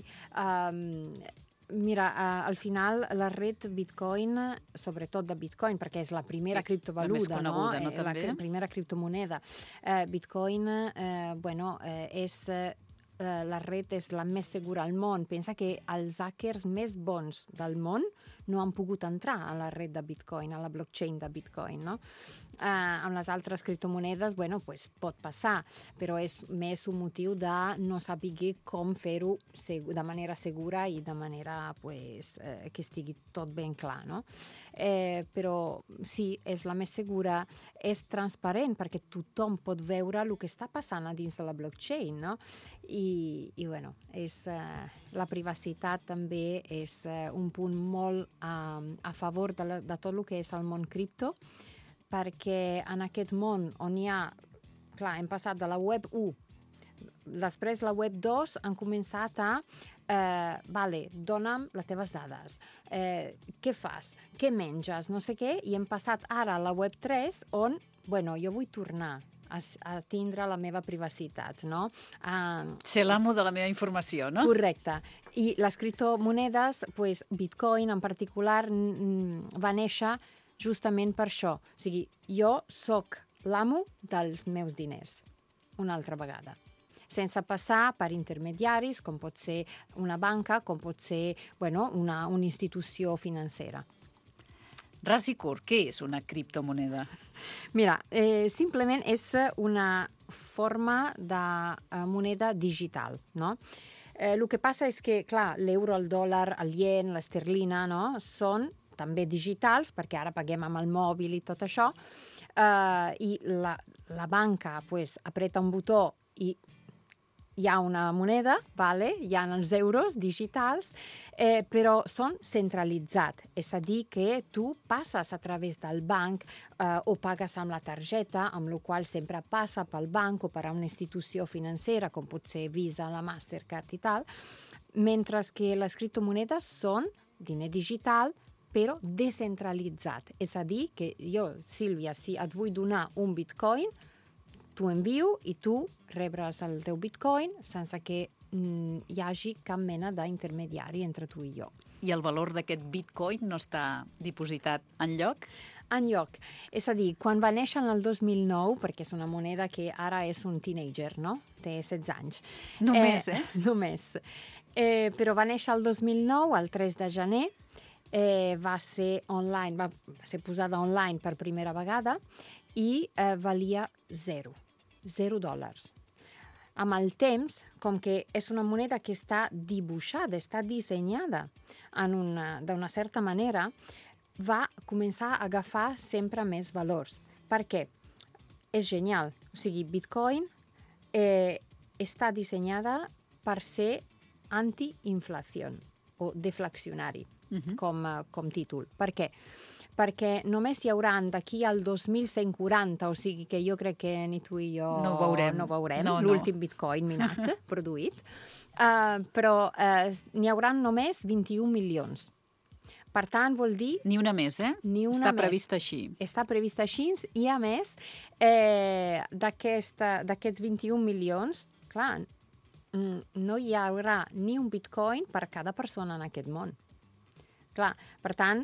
Mira, al final la red Bitcoin, sobretot de Bitcoin, perquè és la primera criptovaluta, la més coneguda, no? També? La primera criptomoneda. Bitcoin, la red és la més segura al món. Pensa que els hackers més bons del món no han pogut entrar a la red de Bitcoin, a la blockchain de Bitcoin, no? Amb les altres criptomonedes, pot passar, però és més un motiu de no saber com fer-ho de manera segura i de manera que estigui tot ben clar, no? Però sí, és la més segura, és transparent perquè tothom pot veure el que està passant a dins de la blockchain, no? La privacitat també és un punt molt a favor de tot el que és el món cripto, perquè en aquest món on hi ha, clar, hem passat de la web 1, després la web 2 han començat a dona'm les teves dades, què fas, què menges, no sé què, i hem passat ara a la web 3 on, jo vull tornar a tindre la meva privacitat, no? Ser l'amo de la meva informació, no? Correcte. I les criptomonedes, Bitcoin en particular, va néixer justament per això. O sigui, jo sóc l'amo dels meus diners, una altra vegada, sense passar per intermediaris, com pot ser una banca, com pot ser una institució financera. Ras i curt, què és una criptomoneda? Mira, simplement és una forma de moneda digital, no? El que passa és que, clar, l'euro, el dòlar, el ien, l'esterlina, no?, són també digitals, perquè ara paguem amb el mòbil i tot això, i la banca apreta un botó i hi ha una moneda, hi ha els euros digitals, però són centralitzats. És a dir, que tu passes a través del banc o pagues amb la targeta, amb la qual sempre passa pel banc o per a una institució financera, com pot ser Visa, la Mastercard i tal, mentre que les criptomonedes són diner digital, però descentralitzat. És a dir, que jo, Sílvia, si et vull donar un bitcoin, t'ho envio i tu rebràs el teu bitcoin sense que hi hagi cap mena d'intermediari entre tu i jo. I el valor d'aquest bitcoin no està dipositat enlloc? Enlloc. És a dir, quan va néixer en el 2009, perquè és una moneda que ara és un teenager, no? Té 16 anys. Només, Només. Però va néixer el 2009, el 3 de gener, va ser online, va ser posada online per primera vegada i valia $0. Amb el temps, com que és una moneda que està dibuixada, està dissenyada d'una certa manera, va començar a agafar sempre més valors. Per què? És genial. O sigui, Bitcoin està dissenyada per ser anti-inflació o deflacionari, com títol. Per què? Perquè només hi haurà d'aquí al 2140, o sigui que jo crec que ni tu i jo no veurem l'últim Bitcoin minat, produït, però n'hi haurà només 21 milions. Per tant, vol dir... Ni una més, Ni una Està més. prevista així. Està prevista així i, a més, d'aquests 21 milions, clar, no hi haurà ni un bitcoin per cada persona en aquest món. Clar, per tant,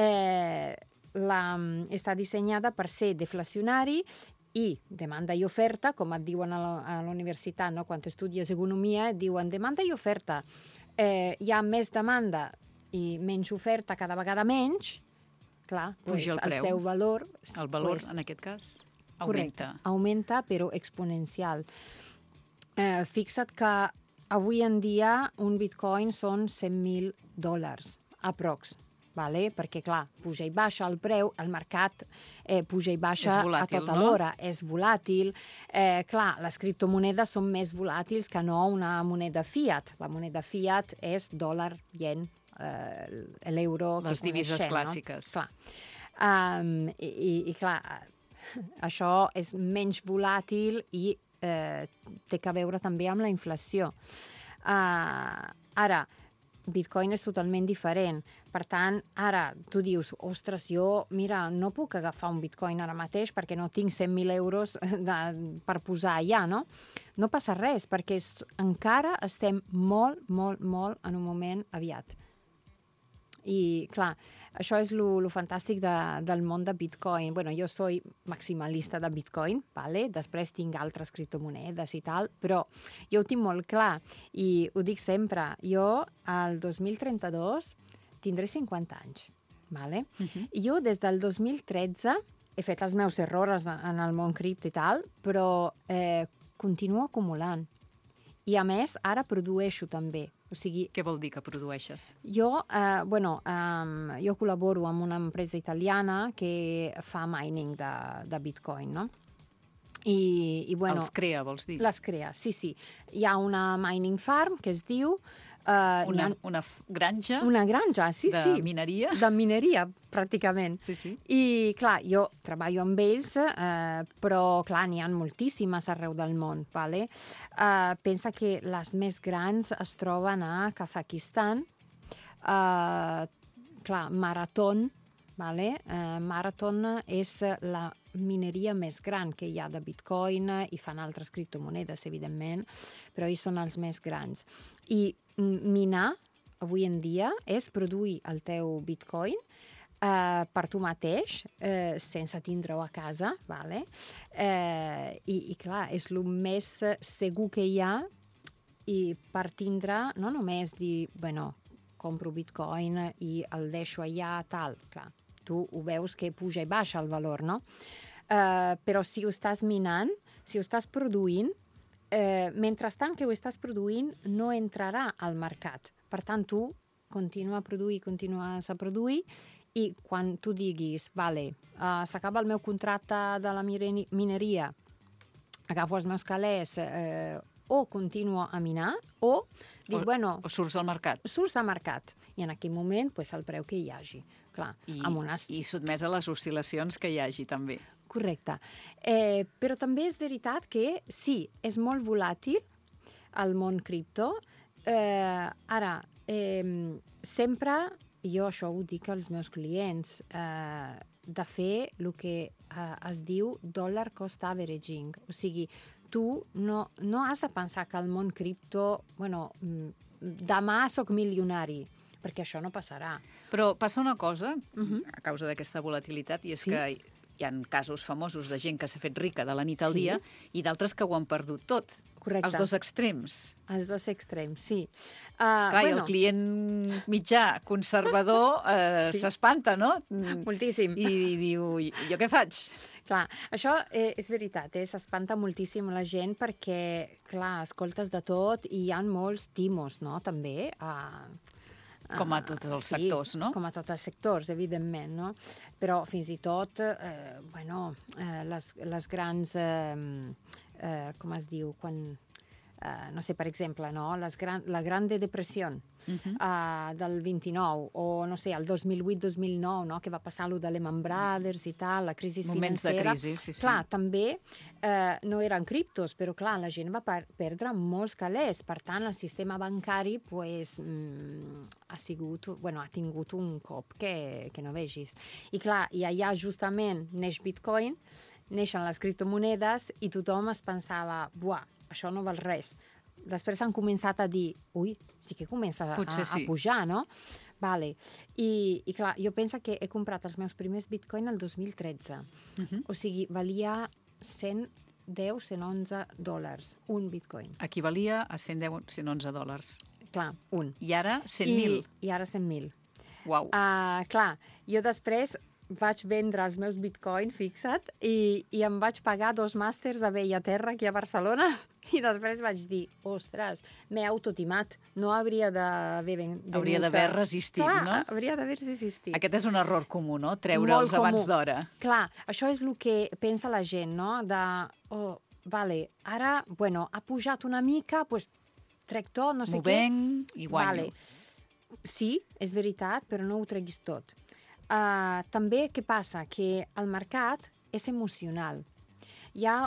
està dissenyada per ser deflacionari i demanda i oferta, com et diuen a la universitat, no? Quan estudies economia, et diuen demanda i oferta. Hi ha més demanda i menys oferta, cada vegada menys, clar, puja el preu. Seu valor... El valor, en aquest cas, augmenta. Correcte, augmenta, però exponencial. Fixa't que avui en dia un bitcoin són $100,000, aprox, vale? Perquè, clar, puja i baixa el preu, el mercat puja i baixa volàtil, a tota l'hora, és volàtil. Clar, les criptomonedes són més volàtils que no una moneda fiat. La moneda fiat és dòlar, yen, l'euro que les divises coneixem, clàssiques. No? Clar. I clar, això és menys volàtil i té a veure també amb la inflació. Ara, Bitcoin és totalment diferent. Per tant, ara tu dius, ostres, jo, mira, no puc agafar un Bitcoin ara mateix perquè no tinc 100.000 euros per posar allà, no? No passa res, perquè encara estem molt, molt, molt en un moment aviat. I, clar, això és lo fantàstic del món de Bitcoin. Bueno, jo soy maximalista de Bitcoin, vale? Després tinc altres criptomonedes i tal, però jo ho tinc molt clar i ho dic sempre. Jo, al 2032, tindré 50 anys, vale? I jo, des del 2013, he fet els meus errors en el món cripto i tal, però continuo acumulant. I, a més, ara produeixo també. O sigui, què vol dir que produeixes? Jo, jo col·laboro amb una empresa italiana que fa mining de Bitcoin, no? I bueno, els crea, vols dir? Les crea, sí. Hi ha una mining farm que es diu... Una granja? Una granja, sí. De mineria? De mineria, pràcticament. Sí. I, clar, jo treballo amb ells, però, clar, n'hi ha moltíssimes arreu del món, vale? Pensa que les més grans es troben a Kazakhstan, clar, Marathon, vale? Marathon és la mineria més gran que hi ha de Bitcoin i fan altres criptomonedes, evidentment, però ells són els més grans. I minar, avui en dia, és produir el teu Bitcoin per tu mateix, sense tindre-ho a casa, vale? I clar, és el més segur que hi ha i per tindre, no només dir, bueno, compro Bitcoin i el deixo allà, tal, clar, tu ho veus que puja i baixa el valor, no? Però si ho estàs minant, si ho estàs produint, mentrestant que ho estàs produint, no entrarà al mercat. Per tant, tu continues a produir i quan tu diguis, vale, s'acaba el meu contracte de la mineria, agafo els meus calés, o continuo a minar, o dic, bueno... O surts al mercat. Surts al mercat. I en aquell moment, pues, el preu que hi hagi. Clar, I sotmès a les oscil·lacions que hi hagi, també. Correcte. Però també és veritat que sí, és molt volàtil el món cripto. Ara, sempre, jo això ho dic als meus clients, de fer el que es diu dollar cost averaging. O sigui, tu no has de pensar que el món cripto, demà sóc milionari, perquè això no passarà. Però passa una cosa, a causa d'aquesta volatilitat, i és que hi ha casos famosos de gent que s'ha fet rica de la nit al dia i d'altres que ho han perdut tot. Correcte. Els dos extrems. Els dos extrems, sí. Clar, i el client mitjà conservador s'espanta, no? Moltíssim. I diu, jo què faig? Clar, això és veritat, s'espanta moltíssim la gent perquè, clar, escoltes de tot i hi ha molts timos, no?, també. Com a tots els sectors, no? Com a tots els sectors, evidentment, no? Però fins i tot, les grans... com es diu? Quan... no sé, per exemple, no? La Gran Depressió del 29, o no sé, el 2008-2009, no? Que va passar allò de Lehman Brothers i tal, la crisi moments financera. Moments de crisi, sí. Clar, també no eren criptos, però clar, la gent va perdre molts calés. Per tant, el sistema bancari ha tingut un cop que no vegis. I clar, i allà justament neix Bitcoin, neixen les criptomonedes i tothom es pensava, buah, això no val res. Després han començat a dir, ui, sí que comença a pujar, no? Vale. I clar, jo penso que he comprat els meus primers bitcoin el 2013. O sigui, valia $111, un bitcoin. Equivalia a $111. Clar, un. I ara 100.000. I ara 100.000. Uau. Clar, jo després vaig vendre els meus bitcoin, fixa't, i em vaig pagar 2 màsters a Bellaterra, aquí a Barcelona, i després vaig dir, ostres, m'he autotimat, no hauria d'haver venut... Hauria d'haver resistit, clar, no? Hauria d'haver resistit. Aquest és un error comú, no? Treure'ls abans d'hora. Clar, això és el que pensa la gent, no? Ara, ha pujat una mica, doncs trec tot, no sé què. M'ho venc i guanyo. Sí, és veritat, però no ho treguis tot. També, què passa? Que el mercat és emocional. Hi ha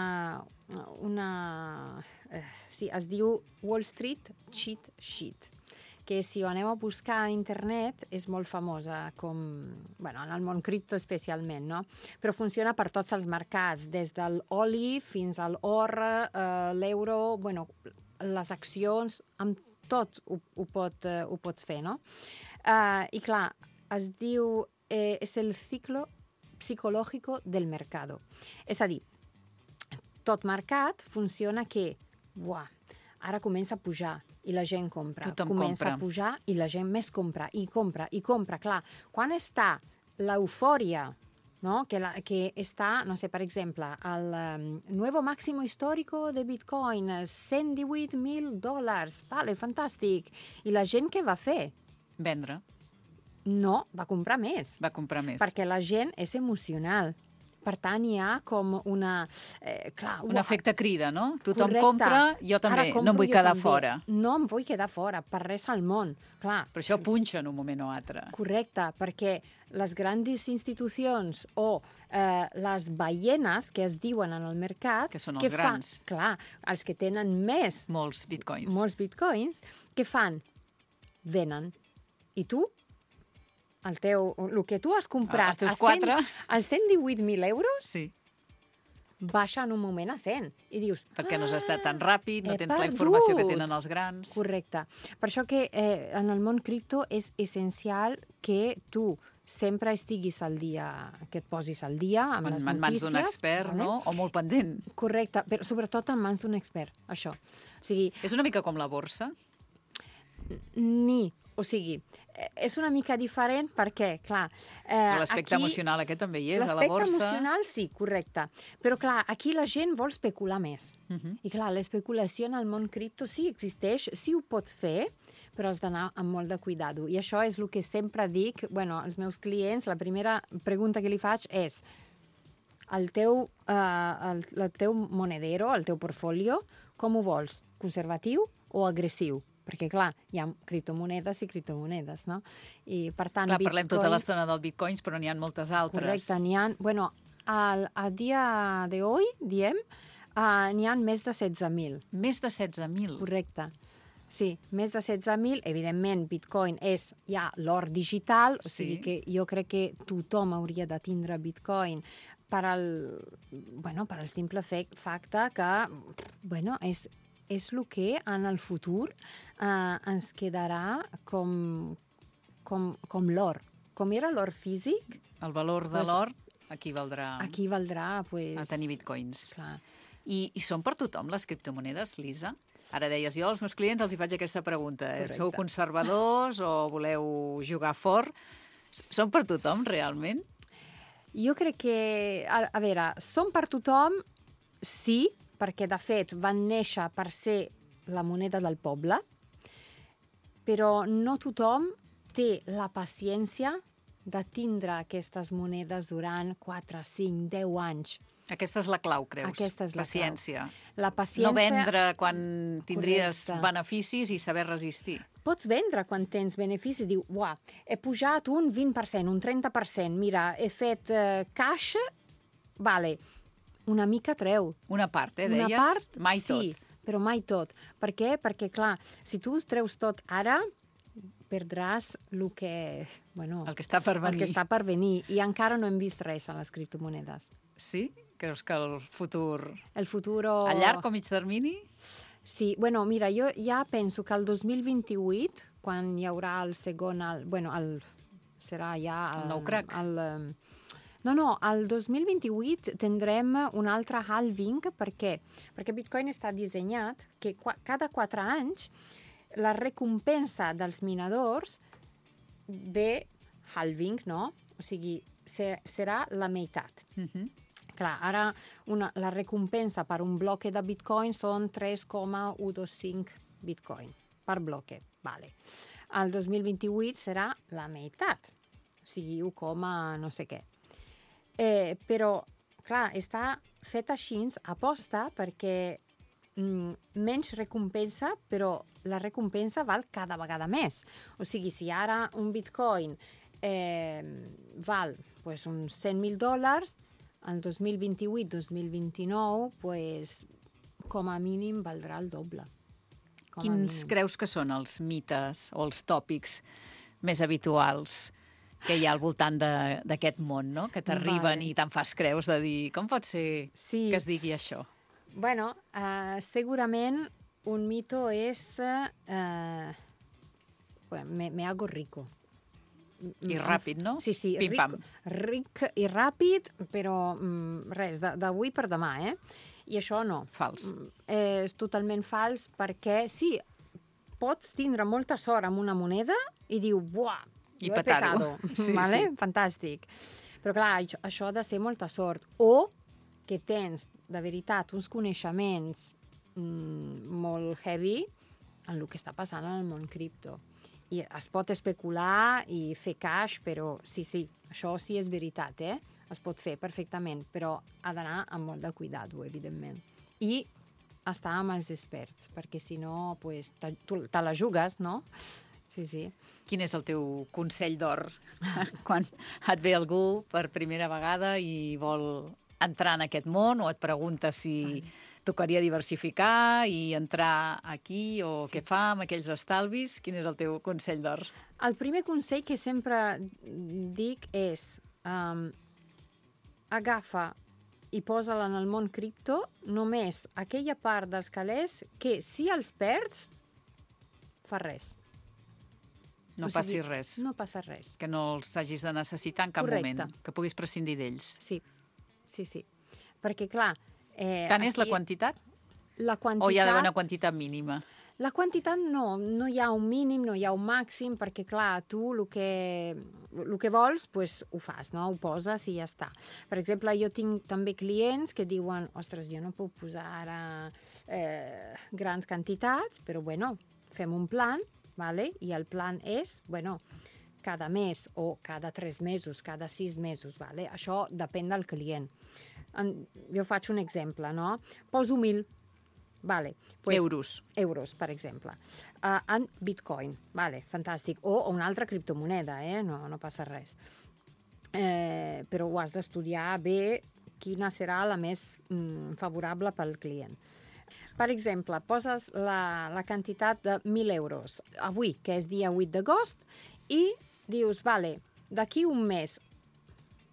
es diu Wall Street Cheat Sheet, que si ho aneu a buscar a internet és molt famosa, en el món cripto especialment, no? Però funciona per tots els mercats, des de l'oli fins a l'or, l'euro, les accions, amb tot ho pots fer, no? I clar, es diu, és el ciclo psicològico del mercado. És a dir, tot mercat funciona que, ara comença a pujar i la gent compra. Tothom comença compra. A pujar i la gent més compra, i compra, i compra. Clar, quan està l'eufòria, no? Que està, no sé, per exemple, el nuevo máximo histórico de Bitcoin, $118.000, vale, fantàstic. I la gent què va fer? Vendre. No, va comprar més. Va comprar més. Perquè la gent és emocional. Per tant, hi ha com una... un efecte crida, no? Tothom correcte. Compra, jo també, no em vull quedar fora. No em vull quedar fora, per res al món. Clar. Però això punxa en un moment o altre. Correcte, perquè les grans institucions o les ballenes que es diuen en el mercat... Que són els grans. Clar, els que tenen molts bitcoins. Molts bitcoins, què fan? Venen. I tu? El que tu has comprat els 4 als 118.000 euros, sí, baixa en un moment a 100. I dius... Perquè no has estat tan ràpid, no tens la informació que tenen els grans. Correcte. Per això que en el món cripto és essencial que tu sempre estiguis al dia, que et posis al dia amb les notícies. En mans d'un expert, no? O molt pendent. Correcte, però sobretot en mans d'un expert, això. O sigui... És una mica com la borsa? O sigui, és una mica diferent perquè, clar... L'aspecte emocional aquest també hi és, a la borsa. L'aspecte emocional, sí, correcte. Però, clar, aquí la gent vol especular més. I, clar, l'especulació en el món cripto sí existeix, sí ho pots fer, però has d'anar amb molt de cuidado. I això és el que sempre dic, als meus clients, la primera pregunta que li faig és el teu monedero, el teu portfolio, com ho vols? Conservatiu o agressiu? Perquè, clar, hi ha criptomonedes i criptomonedes, no? I, per tant, clar, parlem tota l'estona del bitcoins, però n'hi ha moltes altres. Correcte, n'hi ha... a dia d'avui, diem, n'hi ha més de 16.000. Més de 16.000? Correcte. Sí, més de 16.000. Evidentment, bitcoin és ja l'or digital, o sigui que jo crec que tothom hauria de tindre bitcoin per al simple facte que és el que en el futur ens quedarà com l'or. Com era l'or físic... El valor de l'or equivaldrà a tenir bitcoins. Clar. I són per tothom les criptomonedes, Lisa? Ara deies, jo als meus clients els hi faig aquesta pregunta. Sou conservadors o voleu jugar fort? Són per tothom, realment? Jo crec que, a veure, són per tothom, sí, perquè de fet van néixer per ser la moneda del poble, però no tothom té la paciència de tindre aquestes monedes durant 4, 5, 10 anys. Aquesta és la clau, creus? Aquesta és la paciència. La paciència... No vendre quan tindries beneficis i saber resistir. Pots vendre quan tens benefici. Diu, uah, he pujat un 20%, un 30%. Mira, he fet cash, vale, una mica treu. Una part, deies? Una part, mai tot. Sí, però mai tot. Per què? Perquè, clar, si tu treus tot ara, perdràs el que està per venir. El que està per venir. I encara no hem vist res en les criptomonedes. Sí? Creus que el futur... El futur... A llarg o mig termini? Sí, mira, jo ja penso que el 2028, quan hi haurà el segon... serà ja... El nou crack. El 2028 tindrem un altre halving. Per què? Perquè Bitcoin està dissenyat que cada 4 anys la recompensa dels minadors ve halving, no? O sigui, serà la meitat. Clar, ara la recompensa per un bloc de Bitcoin són 3,125 Bitcoin per bloc. Vale. El 2028 serà la meitat, o sigui, 1, no sé què. Però, clar, està fet així aposta perquè menys recompensa, però la recompensa val cada vegada més. O sigui, si ara un Bitcoin val uns $100,000, el 2028-2029, com a mínim, valdrà el doble. Quins creus que són els mites o els tòpics més habituals que hi ha al voltant d'aquest món, no? Que t'arriben i te'n fas creus de dir com pot ser que es digui això? Segurament un mito és me hago rico. I ràpid, no? Sí, pim-pam. Ric i ràpid, però res, d'avui per demà, I això no. Fals. És totalment fals perquè, sí, pots tindre molta sort amb una moneda i diu, buah, jo he pecado. Sí. Fantàstic. Però clar, això ha de ser molta sort. O que tens, de veritat, uns coneixements molt heavy en el que està passant en el món cripto. I es pot especular i fer cash, però sí, això sí és veritat, Es pot fer perfectament, però ha d'anar amb molt de cuidado, evidentment. I estar amb els experts, perquè si no, te la jugues, no? Sí. Quin és el teu consell d'or quan et ve algú per primera vegada i vol entrar en aquest món o et pregunta si tocaria diversificar i entrar aquí o què fa amb aquells estalvis? Quin és el teu consell d'or? El primer consell que sempre dic és agafa i posa-la en el món cripto només aquella part dels calés que si els perds fa res. No passi res. No passa res. Que no els hagis de necessitar en cap moment. Que puguis prescindir d'ells. Sí. Perquè, clar... Tant és la quantitat? La quantitat... O hi ha d'haver una quantitat mínima? La quantitat no hi ha un mínim, no hi ha un màxim, perquè, clar, tu el que vols, ho fas, no? Ho poses i ja està. Per exemple, jo tinc també clients que diuen, ostres, jo no puc posar ara grans quantitats, però, fem un plan, vale? I el plan és, cada mes o cada 3 mesos, cada 6 mesos, vale? Això depèn del client. Jo faig un exemple, no? Poso 1.000, vale. Euros, per exemple. En Bitcoin, vale, fantàstic. O una altra criptomoneda, no passa res. Però ho has d'estudiar bé quina serà la més favorable pel client. Per exemple, poses la quantitat de 1.000 euros avui, que és dia 8 d'agost, i dius, vale, d'aquí un mes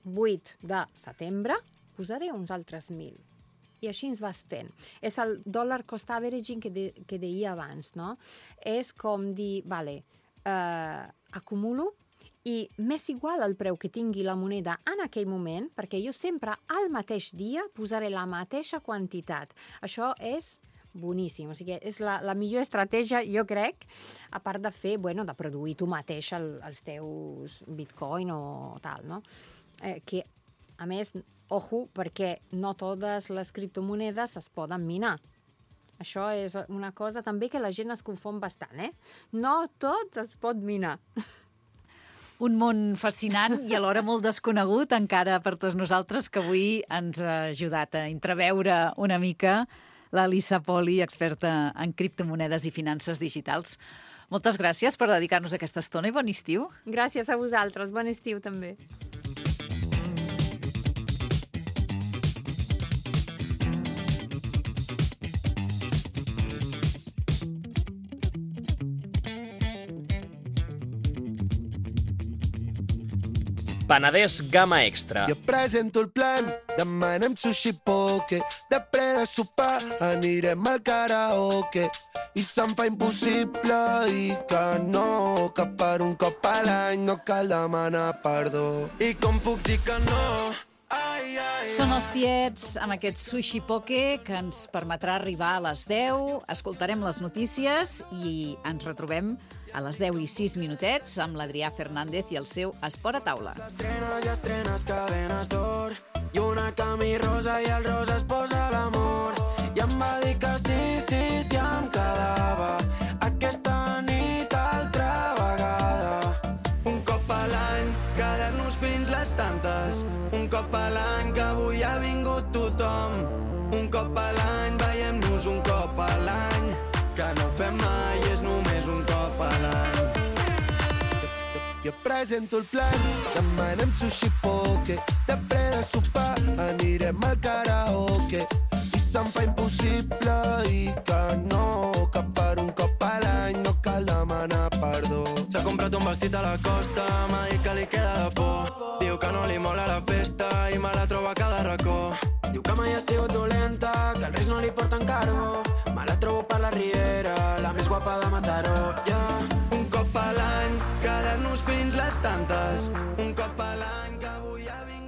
8 de setembre posaré uns altres 1.000. I així ens vas fent. És el dollar cost averaging que deia abans, no? És com dir, vale, acumulo i m'és igual el preu que tingui la moneda en aquell moment, perquè jo sempre al mateix dia posaré la mateixa quantitat. Això és boníssim, o sigui, és la millor estratègia, jo crec, a part de fer, de produir tu mateix els teus bitcoin o tal, no? Que, a més, ojo, perquè no totes les criptomonedes es poden minar. Això és una cosa també que la gent es confon bastant, No tot es pot minar. Un món fascinant i alhora molt desconegut encara per tots nosaltres, que avui ens ha ajudat a entreveure una mica l'Elisa Poli, experta en criptomonedes i finances digitals. Moltes gràcies per dedicar-nos aquesta estona i bon estiu. Gràcies a vosaltres, bon estiu també. Penedès Gamma Extra. Jo presento el plan, demanem sushi poke, després de sopar anirem al karaoke. I se'm fa impossible dir que no, que per un cop a l'any no cal demanar perdó. I com puc dir que no? Són els tiets amb aquest sushi poke que ens permetrà arribar a les 10. Escoltarem les notícies i ens retrobem a les 10:06 amb l'Adrià Fernández i el seu Esport a taula. Ja estrenes cadenes d'or i una camí rosa i el rosa es posa l'amor. I em va dir que sí, em quedava aquesta nit altra vegada. Un cop a l'any, quedar-nos fins les tantes. Un cop a l'any que avui ha vingut tothom. Un cop a l'any, veiem-nos un cop a l'any. Que no fem mai, és només un cop a l'any. Jo presento el plan, demanem sushi poke, després de sopar anirem al karaoke. I se'm fa impossible dir que no, que per un cop a l'any no cal demanar perdó. S'ha comprat un vestit a la costa, m'ha dit que li queda de por. Diu que no li mola la festa i me la troba a cada racó. Diu que mai ha sigut dolenta, que els Reis no li porten carbó. Me la trobo per la Riera, la més guapa de Mataró, Un cop a l'any, quedar-nos fins les tantes. Un cop a l'any que avui ha vingut